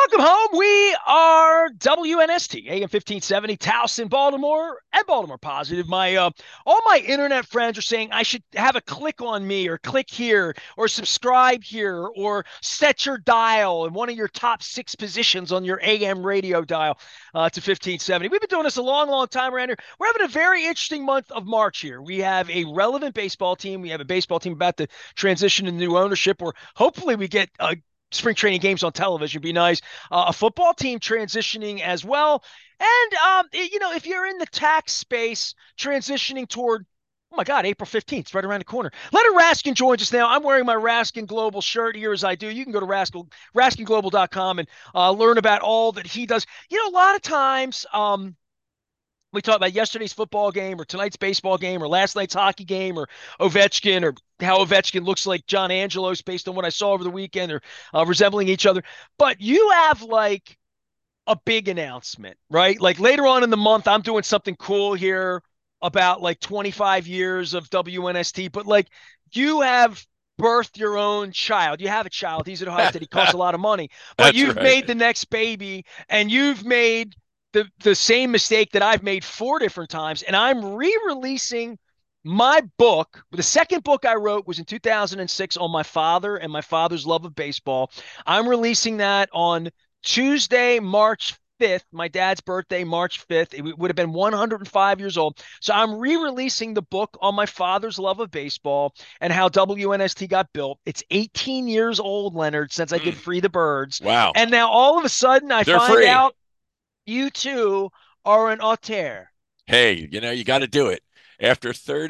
Welcome home. We are WNST, AM 1570, Towson, Baltimore, and Baltimore Positive. All my internet friends are saying I should have a click on me or click here or subscribe here or set your dial in one of your top six positions on your AM radio dial to 1570. We've been doing this a long, long time around here. We're having a very interesting month of March here. We have a relevant baseball team. We have a baseball team about to transition to new ownership, or hopefully we get spring training games on television. Be nice. A football team transitioning as well. And, if you're in the tax space, transitioning toward, oh my God, April 15th, it's right around the corner. Leonard Raskin joins us now. I'm wearing my Raskin Global shirt here as I do. You can go to RaskinGlobal.com and learn about all that he does. A lot of times, we talk about yesterday's football game or tonight's baseball game or last night's hockey game or Ovechkin or how Ovechkin looks like John Angelos based on what I saw over the weekend or resembling each other. But you have like a big announcement, right? Like later on in the month, I'm doing something cool here about like 25 years of WNST, but like you have birthed your own child. You have a child. He's at Ohio State. He costs a lot of money, but That's you've right. made the next baby and you've made the same mistake that I've made four different times. And I'm re-releasing my book. The second book I wrote was in 2006 on my father and my father's love of baseball. I'm releasing that on Tuesday, March 5th, my dad's birthday, March 5th. It would have been 105 years old. So I'm re-releasing the book on my father's love of baseball and how WNST got built. It's 18 years old, Leonard, since I did Mm, Free the Birds. wow. And now all of a sudden I They're find free. out you too are an auteur. Hey, you got to do it. After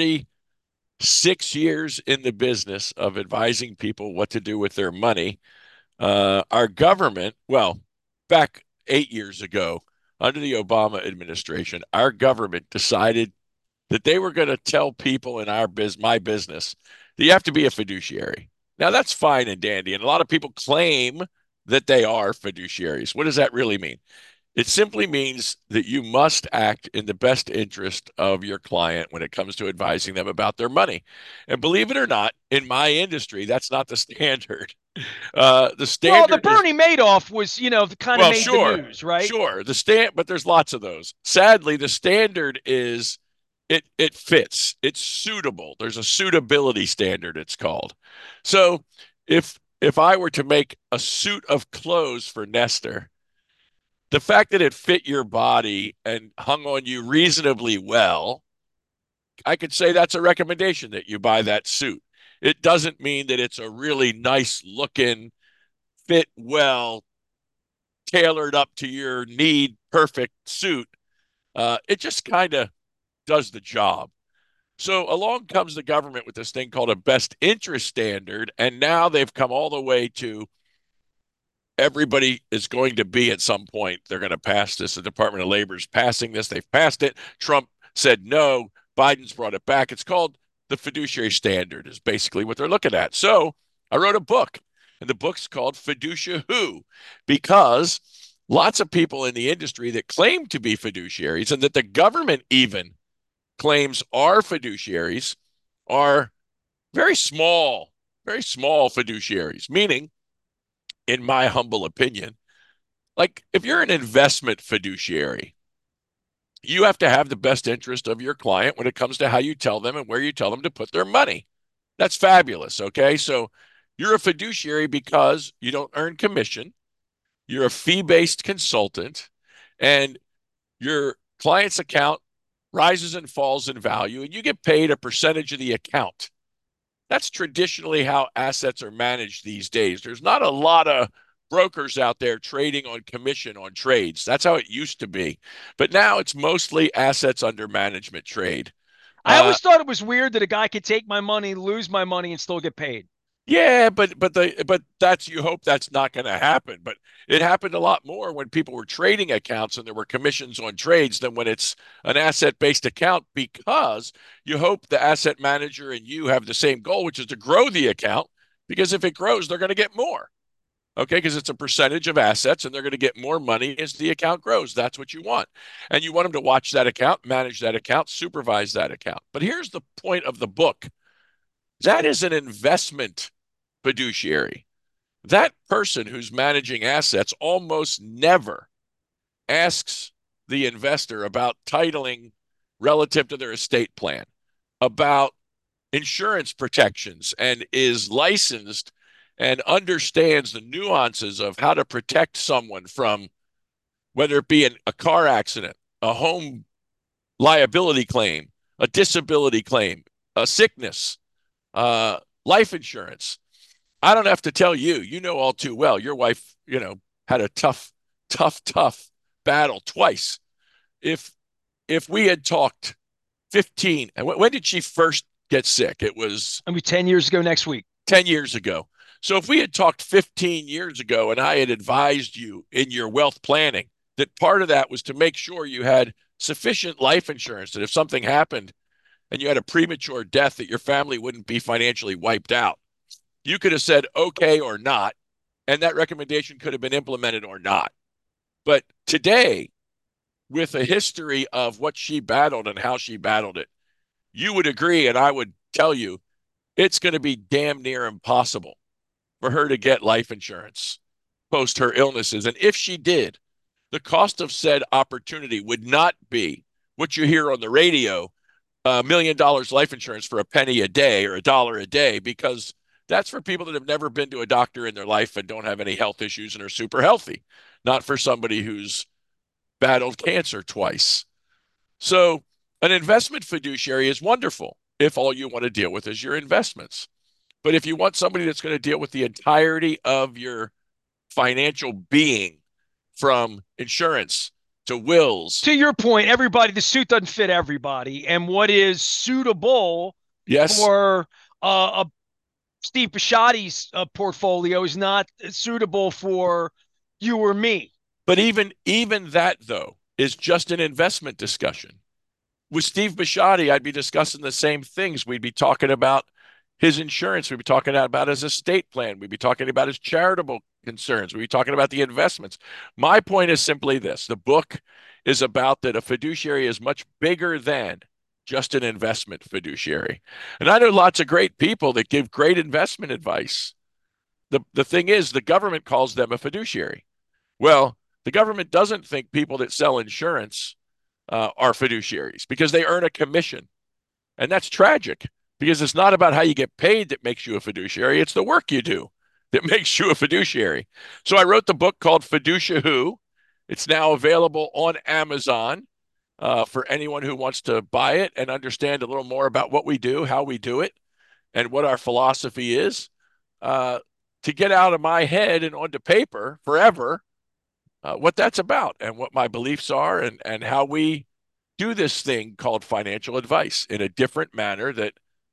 36 years in the business of advising people what to do with their money, our government, well, back 8 years ago, under the Obama administration, our government decided that they were going to tell people in my business, that you have to be a fiduciary. Now, that's fine and dandy. And a lot of people claim that they are fiduciaries. What does that really mean? It simply means that you must act in the best interest of your client when it comes to advising them about their money. And believe it or not, in my industry, that's not the standard. The Well, the standard is, Bernie Madoff was, kind of well, made the sure, news, right? sure, but there's lots of those. Sadly, the standard is it fits. It's suitable. There's a suitability standard, it's called. So if I were to make a suit of clothes for Nestor, the fact that it fit your body and hung on you reasonably well, I could say that's a recommendation that you buy that suit. It doesn't mean that it's a really nice looking, fit well, tailored up to your need, perfect suit. It just kind of does the job. So along comes the government with this thing called a best interest standard. And now they've come all the way to everybody is going to be at some point. They're going to pass this. The Department of Labor is passing this. They've passed it. Trump said no. Biden's brought it back. It's called the fiduciary standard, is basically what they're looking at. So I wrote a book, and the book's called Fiducia Who, because lots of people in the industry that claim to be fiduciaries and that the government even claims are fiduciaries are very small fiduciaries, meaning, in my humble opinion, like if you're an investment fiduciary, you have to have the best interest of your client when it comes to how you tell them and where you tell them to put their money. That's fabulous. Okay. So you're a fiduciary because you don't earn commission, you're a fee based consultant, and your client's account rises and falls in value, and you get paid a percentage of the account. That's traditionally how assets are managed these days. There's not a lot of brokers out there trading on commission on trades. That's how it used to be. But now it's mostly assets under management trade. I Uh, always thought it was weird that a guy could take my money, lose my money, and still get paid. yeah, but that's you hope that's not going to happen. But it happened a lot more when people were trading accounts and there were commissions on trades than when it's an asset-based account, because you hope the asset manager and you have the same goal, which is to grow the account. Because if it grows, they're going to get more. Okay, because it's a percentage of assets and they're going to get more money as the account grows. That's what you want. And you want them to watch that account, manage that account, supervise that account. But here's the point of the book: that is an investment fiduciary. that person who's managing assets almost never asks the investor about titling relative to their estate plan, about insurance protections, and is licensed and understands the nuances of how to protect someone from whether it be a car accident, a home liability claim, a disability claim, a sickness, life insurance. I don't have to tell you, you know all too well. Your wife, had a tough battle twice. If if we had talked 15, and when did she first get sick? It was It'll be 10 years ago next week. 10 years ago. So if we had talked 15 years ago and I had advised you in your wealth planning that part of that was to make sure you had sufficient life insurance that if something happened and you had a premature death that your family wouldn't be financially wiped out, you could have said okay or not, and that recommendation could have been implemented or not. But today, with a history of what she battled and how she battled it, you would agree, and I would tell you, it's going to be damn near impossible for her to get life insurance post her illnesses. And if she did, the cost of said opportunity would not be what you hear on the radio, $1 million life insurance for a penny a day or $1 a day, because that's for people that have never been to a doctor in their life and don't have any health issues and are super healthy, not for somebody who's battled cancer twice. So an investment fiduciary is wonderful if all you want to deal with is your investments. But if you want somebody that's going to deal with the entirety of your financial being, from insurance to wills. To your point, the suit doesn't fit everybody. And what is suitable Yes. for a Steve Bisciotti's portfolio is not suitable for you or me. But even that, though, is just an investment discussion. With Steve Bisciotti, I'd be discussing the same things. We'd be talking about his insurance. We'd be talking about his estate plan. We'd be talking about his charitable concerns. We'd be talking about the investments. My point is simply this. The book is about that a fiduciary is much bigger than just an investment fiduciary. And I know lots of great people that give great investment advice. The thing is, the government calls them a fiduciary. Well, the government doesn't think people that sell insurance are fiduciaries because they earn a commission. And that's tragic because it's not about how you get paid that makes you a fiduciary. It's the work you do that makes you a fiduciary. So I wrote the book called Fiducia Who. It's now available on Amazon for anyone who wants to buy it and understand a little more about what we do, how we do it, and what our philosophy is, to get out of my head and onto paper forever what that's about and what my beliefs are, and how we do this thing called financial advice in a different manner that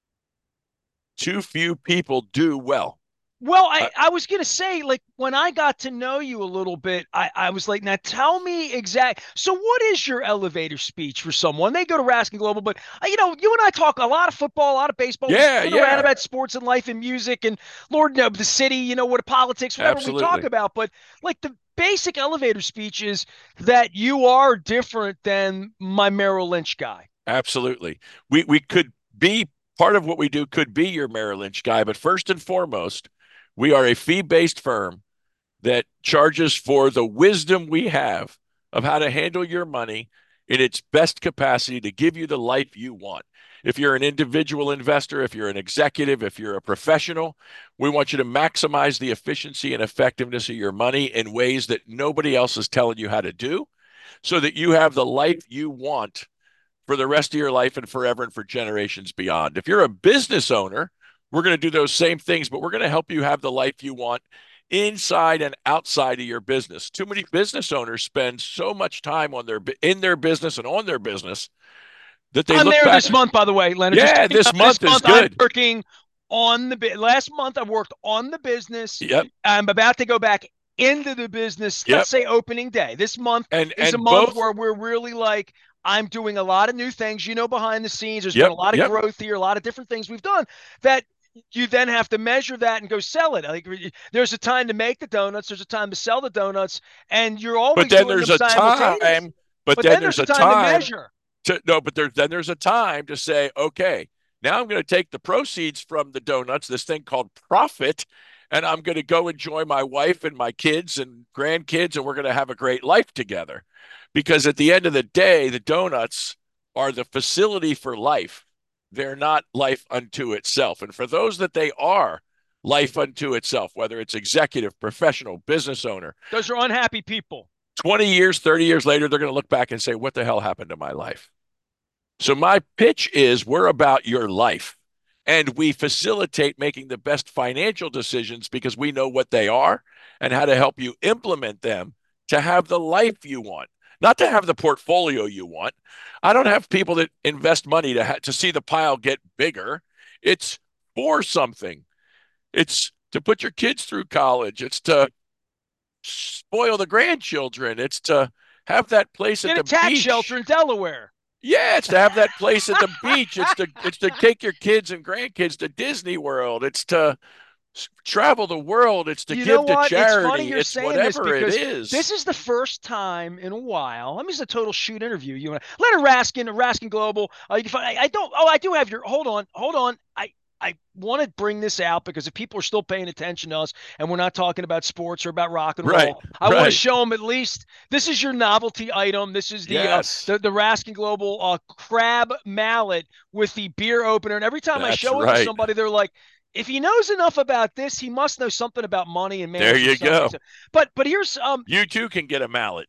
too few people do well. Well, I was going to say, like, when I got to know you a little bit, I was like, now tell me exact. So, what is your elevator speech for someone? They go to Raskin Global, but, you and I talk a lot of football, a lot of baseball. Yeah, We sit around yeah, about sports and life and music and Lord knows the city, what politics, whatever we talk absolutely. about. But, like, the basic elevator speech is that you are different than my Merrill Lynch guy. Absolutely. We could be part of what we do could be your Merrill Lynch guy, but first and foremost, we are a fee-based firm that charges for the wisdom we have of how to handle your money in its best capacity to give you the life you want. If you're an individual investor, if you're an executive, if you're a professional, we want you to maximize the efficiency and effectiveness of your money in ways that nobody else is telling you how to do, so that you have the life you want for the rest of your life and forever and for generations beyond. If you're a business owner, we're going to do those same things, but we're going to help you have the life you want inside and outside of your business. Too many business owners spend so much time in their business and on their business that they I'm look there back. this month, by the way, Leonard. Just Yeah, this this month is month I'm good. working on last month I worked on the business. Yep, I'm about to go back into the business. yep. Let's say opening day. This month is a And month both. where we're really like I'm doing a lot of new things, behind the scenes. There's been Yep, a lot of yep, growth here, a lot of different things we've done that you then have to measure that and go sell it. Like there's a time to make the donuts, there's a time to sell the donuts, and you're but always then doing there's them a simultaneously. time. But But then then there's there's a a time to time measure. to no. But then there's a time to say, okay, now I'm going to take the proceeds from the donuts, this thing called profit, and I'm going to go enjoy my wife and my kids and grandkids, and we're going to have a great life together. Because at the end of the day, the donuts are the facility for life. They're not life unto itself. And for those that they are life unto itself, whether it's executive, professional, business owner, Those are unhappy people. 20 years, 30 years later, they're going to look back and say, what the hell happened to my life? So my pitch is we're about your life. And we facilitate making the best financial decisions because we know what they are and how to help you implement them to have the life you want, not to have the portfolio you want. I don't have people that invest money to see the pile get bigger. It's for something. It's to put your kids through college. It's to spoil the grandchildren. It's to have that place at Get a the tax shelter beach. in Delaware. Yeah, it's to have that place at the beach. It's to take your kids and grandkids to Disney World. It's to travel the world. It's to You know give to what? It's funny charity. you're It's saying this whatever it because is. this is the first time in a while. I mean, it's a total shoot interview. You and Leonard Raskin, Raskin Global. You can find. I don't. Oh, I do have your. Hold on. Hold on. I want to bring this out because if people are still paying attention to us and we're not talking about sports or about rock and Right, roll, I want to right. show them at least this is your novelty item. This is Yes, the Raskin Global crab mallet with the beer opener. And every time I that's show it to right. somebody, they're like, if he knows enough about this, he must know something about money and There managing you something. go. So, but here's You too can get a mallet.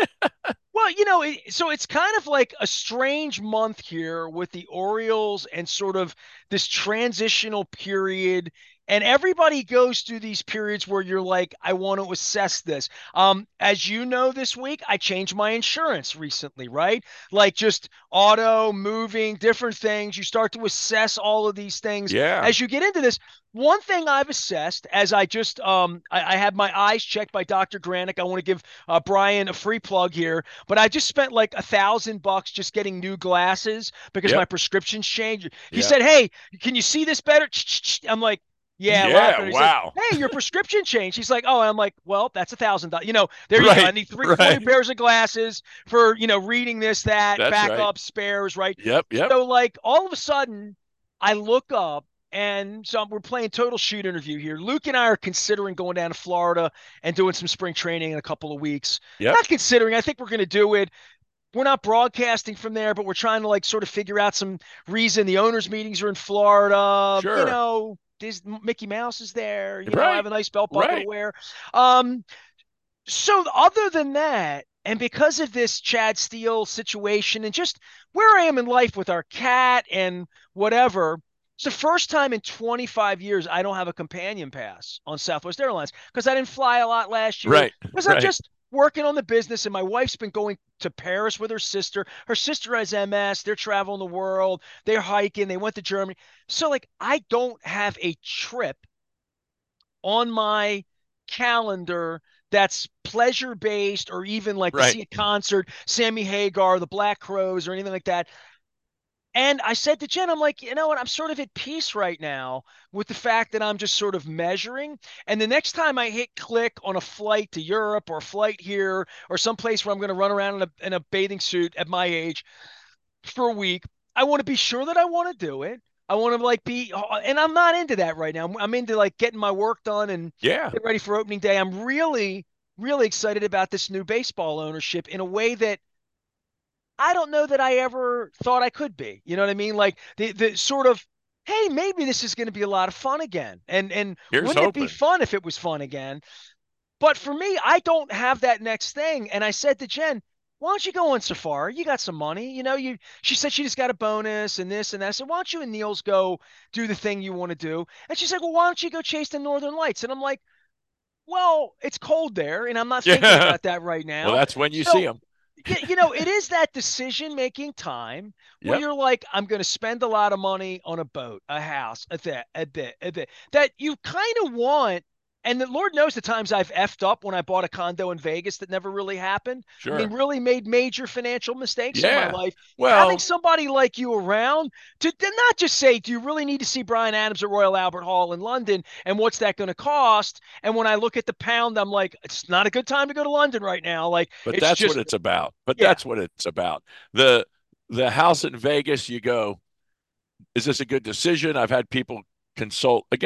well, so it's kind of like a strange month here with the Orioles and sort of this transitional period. And everybody goes through these periods where you're like, I want to assess this. As you know, this week I changed my insurance recently, right? Like just auto, moving, different things. You start to assess all of these things Yeah, as you get into this. One thing I've assessed as I just I had my eyes checked by Dr. Granick. I want to give Brian a free plug here, but I just spent like $1,000 just getting new glasses because my yep, prescriptions changed. He yep. said, "Hey, can you see this better?" I'm like, "Yeah, a lot Yeah, better." He's like, wow. "Hey, your prescription changed." He's like, "Oh," I'm like, "Well, that's $1,000. There you go. I Right, need three, 40 right. pairs of glasses for reading this, that, That's right. backup, spares, right?" Yep, yep. So like all of a sudden, I look up. And so we're playing total shoot interview here. Luke and I are considering going down to Florida and doing some spring training in a couple of weeks. Yep. Not considering, I think we're going to do it. We're not broadcasting from there, but we're trying to like sort of figure out some reason. The owners' meetings are in Florida. Sure. Mickey Mouse is there. I Right. have a nice belt buckle to Right. wear. Um, so other than that, and because of this Chad Steele situation and just where I am in life with our cat and whatever, it's the first time in 25 years I don't have a companion pass on Southwest Airlines because I didn't fly a lot last year Right. because I'm Right. just working on the business and my wife's been going to Paris with her sister. Her sister has MS. They're traveling the world. They're hiking. They went to Germany. So like I don't have a trip on my calendar that's pleasure based or even like to Right. see a concert, Sammy Hagar, the Black Crows, or anything like that. And I said to Jen, I'm like, you know what? I'm sort of at peace right now with the fact that I'm just sort of measuring. And the next time I hit click on a flight to Europe or a flight here or someplace where I'm going to run around in a bathing suit at my age for a week, I want to be sure that I want to do it. I want to like be, and I'm not into that right now. I'm into like getting my work done and Yeah. get ready for opening day. I'm really, really excited about this new baseball ownership in a way that I don't know that I ever thought I could be. You know what I mean? Like the sort of, hey, maybe this is going to be a lot of fun again. And Here's wouldn't it be hoping. fun if it was fun again? But for me, I don't have that next thing. And I said to Jen, why don't you go on safari? You got some money. She said she just got a bonus and this and that. I said, why don't you and Niels go do the thing you want to do? And she's like, well, why don't you go chase the Northern Lights? And I'm like, well, it's cold there and I'm not thinking Yeah. about that right Well, now. that's when you see So, them. it is that decision making time where Yep. you're like, I'm going to spend a lot of money on a boat, a house, a that that you kind of want. And the Lord knows the times I've effed up when I bought a condo in Vegas that never really happened. I mean, Sure. really made major financial mistakes in my Yeah. life. Having Well, somebody like you around to not just say, do you really need to see Brian Adams at Royal Albert Hall in London? And what's that going to cost? And when I look at the pound, I'm like, it's not a good time to go to London right now. Like, but it's that's what just, it's about. But yeah. that's what it's about. The the house in Vegas, you go, is this a good decision? I've had people consult again.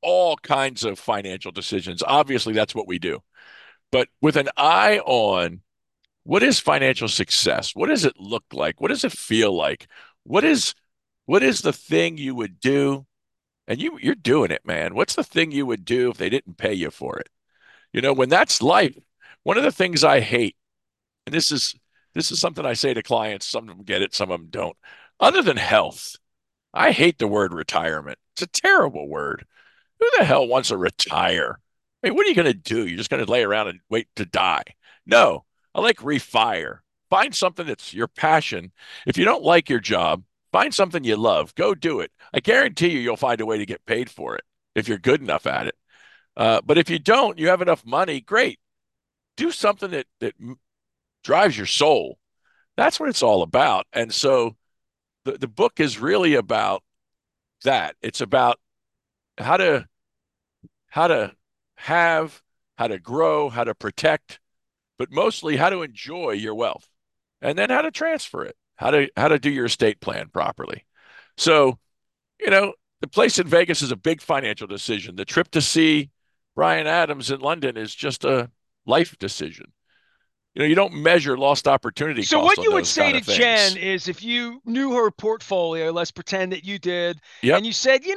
all kinds of financial decisions. Obviously, that's what we do, but with an eye on what is financial success? What does it look like? What does it feel like? What is what is the thing you would do? And you're doing it, man. What's the thing you would do if they didn't pay you for it? When that's life, one of the things I hate, and this is something I say to clients, some of them get it, some of them don't. Other than health, I hate the word retirement. It's a terrible word. Who the hell wants to retire? I mean, what are you going to do? You're just going to lay around and wait to die? No, I like refire. Find something that's your passion. If you don't like your job, find something you love. Go do it. I guarantee you'll find a way to get paid for it if you're good enough at it. But if you don't, you have enough money, great. Do something that drives your soul. That's what it's all about. And so the book is really about that. It's about how to how to have, how to grow, how to protect, but mostly how to enjoy your wealth, and then how to transfer it, how to do your estate plan properly. So, the place in Vegas is a big financial decision. The trip to see Bryan Adams in London is just a life decision. You don't measure lost opportunity So cost what on you would those say kind to of Jen things. is if you knew her portfolio, let's pretend that you did, Yep, and you said,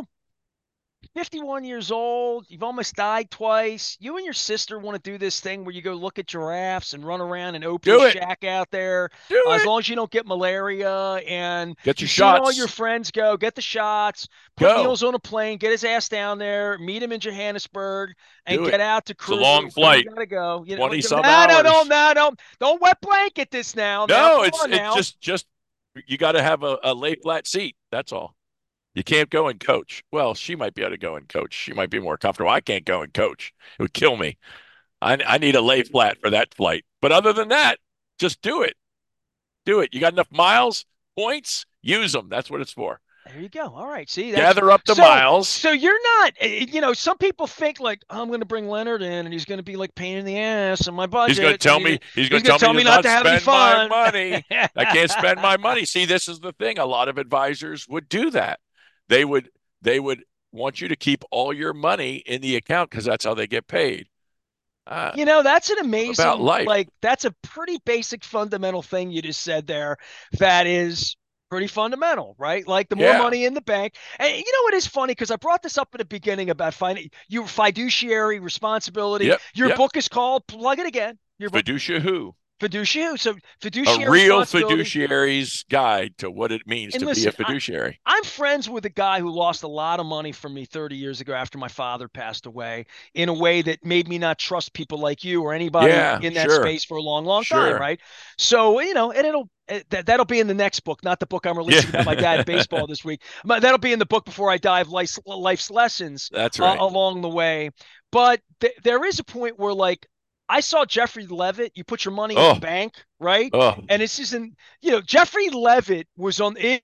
51 years old, you've almost died twice. You and your sister want to do this thing where you go look at giraffes and run around and Oprah's do it, shack out there, do as it. long as you don't get malaria. And Get your you've seen all your shots, friends go, get the shots, put go, Niels on a plane, get his ass down there, meet him in Johannesburg, and do it. get out to It's a long crew because you flight, got to go. 20 some No, no, no, hours. no, no. Don't wet blanket this now. Now, No, come it's on it's now. just you got to have a lay flat seat. That's all. You can't go and coach. Well, she might be able to go and coach. She might be more comfortable. I can't go and coach. It would kill me. I need a lay flat for that flight. But other than that, just do it. Do it. You got enough miles, points, use them. That's what it's for. There you go. All right. See, that's Gather up the so. miles. So you're not. Some people think like, oh, I'm going to bring Leonard in, and he's going to be like pain in the ass and my He's going to budget, and tell me he's going he's to going tell to me tell to me not not to have any spend my fun. money. I can't spend my money. See, this is the thing. A lot of advisors would do that. They would want you to keep all your money in the account because that's how they get paid. Uh, That's an about amazing, life. like, that's a pretty basic fundamental thing you just said there. That is pretty fundamental, right? Like the more Yeah. money in the bank. And it is funny because I brought this up at the beginning about your fiduciary responsibility. Yep. Your Yep. book is called, plug it again. Your book, Fiducia who? fiduciary. So A fiduciary real responsibility. fiduciary's guide to what it means And to be a listen, fiduciary. I'm friends with a guy who lost a lot of money from me 30 years ago after my father passed away in a way that made me not trust people like you or anybody Yeah, in that sure. space for a long, long time, Sure. right? So, and that'll be in the next book, not the book I'm releasing about my dad Yeah. baseball this week. That'll be in the book before I die of life's lessons That's right. along the way. But there is a point where, like, I saw Jeffrey Levitt. You put your money in the Oh, bank, right? oh. And it's just Jeffrey Levitt was on it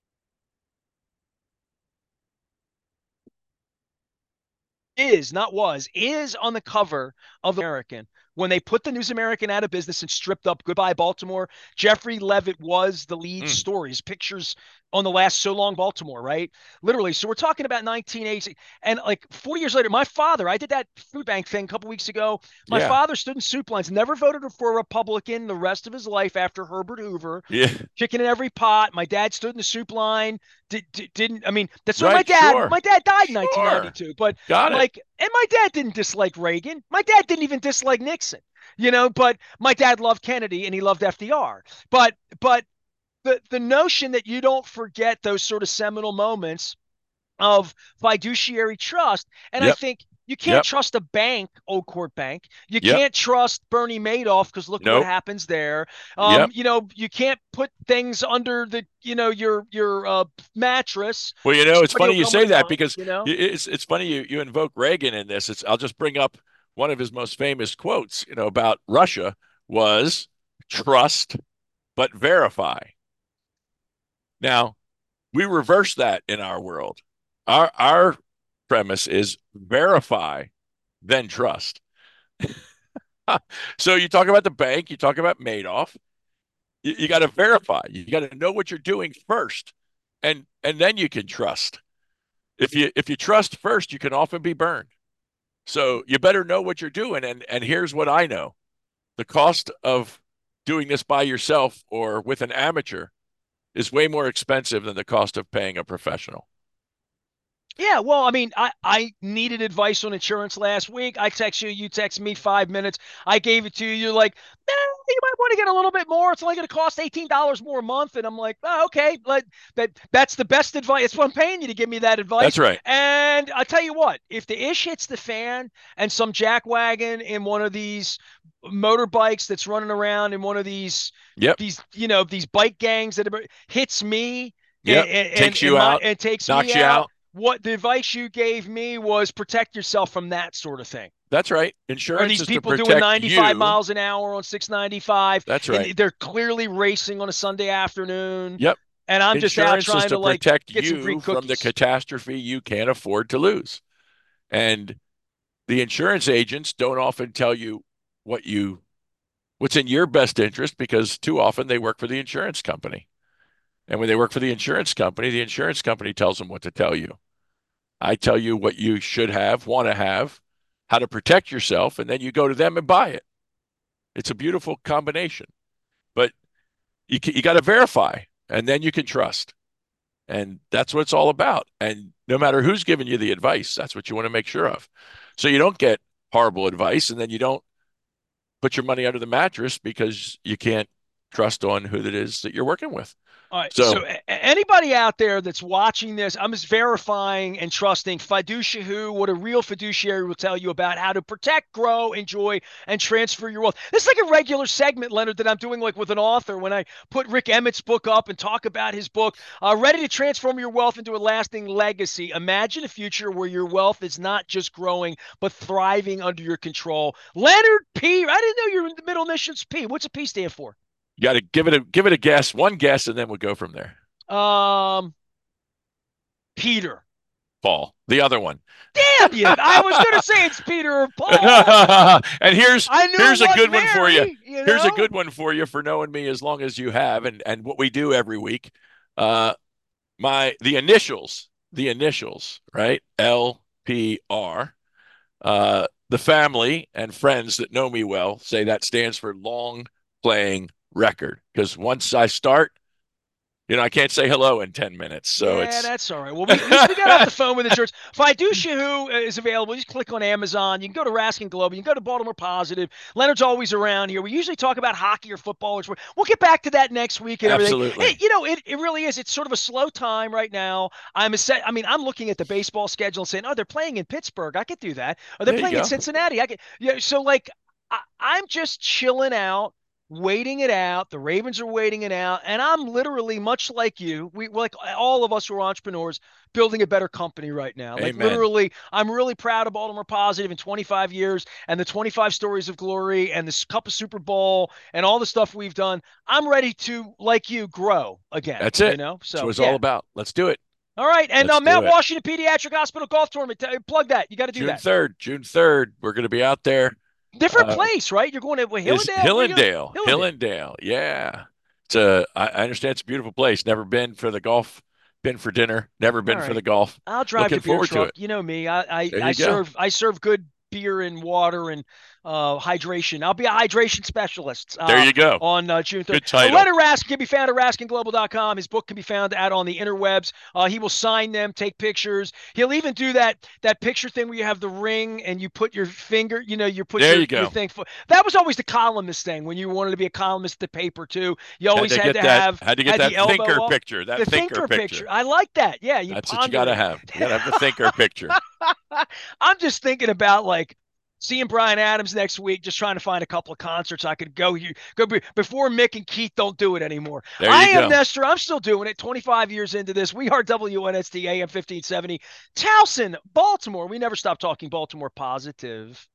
is not was is on the cover of the American when they put the News American out of business and stripped up Goodbye Baltimore. Jeffrey Levitt was the lead Mm, story. His pictures on the last So Long Baltimore, right? Literally. So we're talking about 1980, and like 40 years later, my father. I did that food bank thing a couple weeks ago. My yeah. father stood in soup lines, never voted for a Republican the rest of his life after Herbert Hoover. Yeah. Chicken in every pot. My dad stood in the soup line. Didn't I mean that's why my Right. dad Sure. my dad died in Sure. 1992, but Got it. like, and my dad didn't dislike Reagan. My dad didn't even dislike Nixon, but my dad loved Kennedy and he loved FDR. But the notion that you don't forget those sort of seminal moments of fiduciary trust. And I Yep. think you can't Yep. trust a bank, Old Court Bank. You Yep. can't trust Bernie Madoff because look what Nope. happens there. Yep. You can't put things under your mattress. Well, it's Somebody funny will you come in say and that find, because it's funny you invoke Reagan in this. I'll just bring up one of his most famous quotes, about Russia was trust but verify. Now, we reverse that in our world. Our premise is verify, then trust. So you talk about the bank, you talk about Madoff. You got to verify. You got to know what you're doing first, and then you can trust. if you trust first, you can often be burned. So you better know what you're doing. And here's what I know: the cost of doing this by yourself or with an amateur is way more expensive than the cost of paying a professional. Yeah, well, I mean, I needed advice on insurance last week. I text you, you text me 5 minutes. I gave it to you. You're like, you might want to get a little bit more. It's only going to cost $18 more a month. And I'm like, oh, okay, that's the best advice. It's what I'm paying you to give me that That's advice. right. And I tell you what, if the ish hits the fan and some jackwagon in one of these motorbikes that's running around in one of Yep. these bike gangs that hits me Yep. Takes you out, and takes me knocks you out, out. what the advice you gave me was protect yourself from that sort of thing. That's right. Are Insurance these is to people doing protect 95 you. miles an hour on 695 That's and right. they're clearly racing on a Sunday afternoon Yep. and I'm just out Insurance is trying to to like protect get some free you from the cookies? catastrophe you can't afford to lose. And the insurance agents don't often tell you what you what's in your best interest because too often they work for the insurance company. And when they work for the insurance company tells them what to tell you. I tell you what you should have, want to have, how to protect yourself, and then you go to them and buy it. It's a beautiful combination. But you got to verify, and then you can trust. And that's what it's all about. And no matter who's giving you the advice, that's what you want to make sure of. So you don't get horrible advice, and then you don't put your money under the mattress because you can't trust on who it is that you're working with. All right. So So anybody out there that's watching this, I'm just verifying and trusting Fiducia Who, what a real fiduciary will tell you about how to protect, grow, enjoy, and transfer your wealth. This is like a regular segment, Leonard, that I'm doing like with an author when I put Rick Emmett's book up and talk about his book, Ready to Transform Your Wealth into a Lasting Legacy. Imagine a future where your wealth is not just growing, but thriving under your control. Leonard P. I didn't know your middle initials P. What's a P stand for? you got to give it a guess, one guess, and then we'll go from there. Um, Peter. Paul, the other one. Damn you! I was going to say it's Peter or Paul. And I knew here's it a wasn't good one for you. Mary, you Here's a know? good one for you for knowing me as long as you have, and what we do every week. Uh, the initials, right? LPR. The family and friends that know me well say that stands for long playing record. Because once I start, I can't say hello in 10 minutes. So Yeah, it's that's all right. Well, at least we got off the phone with insurance. Fiducia Who is available. Just click on Amazon. You can go to Raskin Global. You can go to Baltimore Positive. Leonard's always around here. We usually talk about hockey or football, which we'll get back to that next week and everything. absolutely. It really is. It's sort of a slow time right now. I mean, I'm looking at the baseball schedule and saying, oh, they're playing in Pittsburgh. I could do that. Or they're There you playing in go. Cincinnati. I could. Yeah. So like, I'm just chilling out, waiting it out. The Ravens are waiting it out, and I'm literally much like you. We like all of us who are entrepreneurs building a better company right now. Like Amen. literally, I'm really proud of Baltimore Positive in 25 years and the 25 stories of glory and this Cup of Super Bowl and all the stuff we've done. I'm ready to, like you, grow again. That's it. That's what So it's all yeah. about. Let's do it. All right, and Let's do Mount it. Washington Pediatric Hospital Golf Tournament. Plug that. You got to do June that. 3rd. June 3rd. We're going to be out there. Different Uh, place, right? You're going to is Hillendale. Where are you going? Hillendale. Hillendale. Hillendale. Yeah. I understand it's a beautiful place. Never been for the golf, been for dinner, never All been for right. the golf. I'll drive Looking the beer forward to truck. it. You know me. I There I you go. serve good beer and water and hydration. I'll be a hydration specialist There you go. on June 3rd. Good title. Leonard Raskin can be found at raskinglobal.com. His book can be found at on the interwebs. He will sign them, take pictures. He'll even do that picture thing where you have the ring and you put your finger, you put There your you your go. thing for. That was always the columnist thing when you wanted to be a columnist at the paper too. You always had to have Had to get had that the elbow thinker up. picture. That The thinker thinker picture. picture. I like that. Yeah, you That's what you got ponder to it. have. You got to have the thinker picture. I'm just thinking about like seeing Brian Adams next week, just trying to find a couple of concerts I could before Mick and Keith don't do it anymore. There I you am go. Nestor. I'm still doing it 25 years into this. We are WNST AM 1570. Towson, Baltimore. We never stop talking Baltimore positive.